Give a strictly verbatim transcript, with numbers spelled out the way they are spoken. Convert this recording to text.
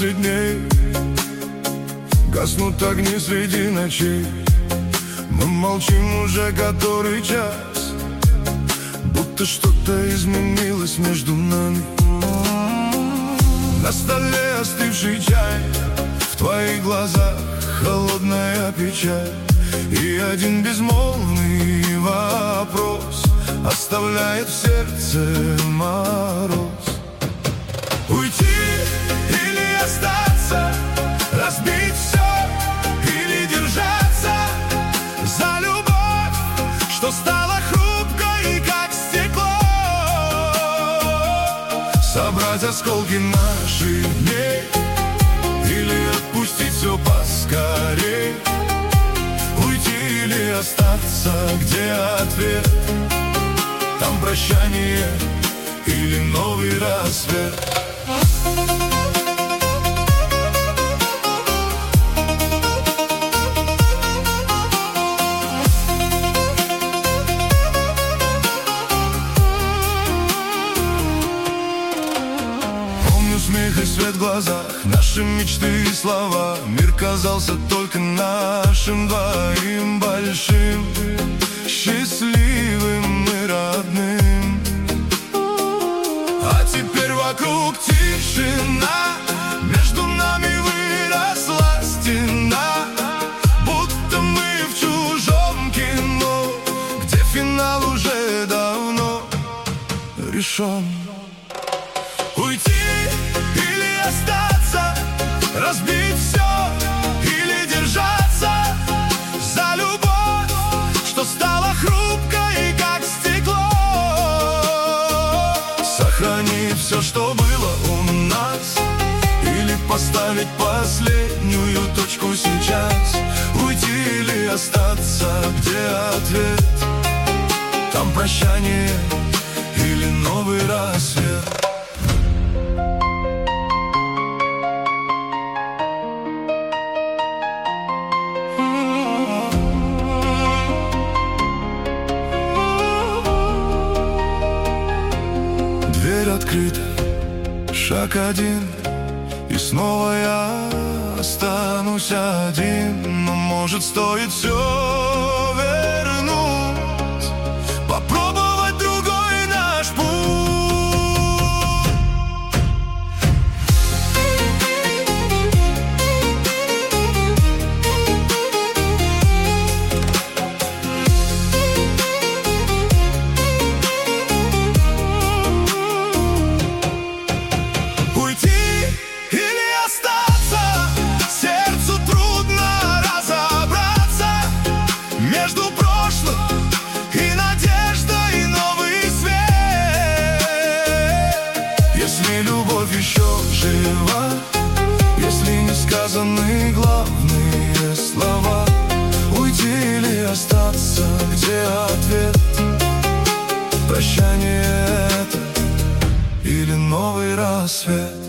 двадцать дней, гаснут огни среди ночей. Мы молчим уже который час, будто что-то изменилось между нами. На столе остывший чай, в твоих глазах холодная печаль. И один безмолвный вопрос оставляет в сердце мороз. Уйти или остаться, разбить все или держаться за любовь, что стала хрупкой, как стекло. Собрать осколки наших дней или отпустить все поскорей. Уйти или остаться, где ответ? Там прощание или новый рассвет. Помню смех и свет в глазах, наши мечты и слова. Мир казался только нашим двоим, большим, счастливым и родным. А теперь вокруг тишина, между нами выросла стена, будто мы в чужом кино, где финал уже давно решен. Уйти или остаться, разбить все или держаться за любовь, что стала хрупкой, как стекло. Сохранить все, что было у нас, или поставить последнюю точку сейчас. Уйти или остаться, где ответ? Там прощание или новый рассвет. Дверь открыта, шаг один, и снова я останусь один. Но может стоит все вернуть, попробовать другой наш путь. Если любовь еще жива, если не сказаны главные слова, уйти или остаться, где ответ? Прощание это или новый рассвет?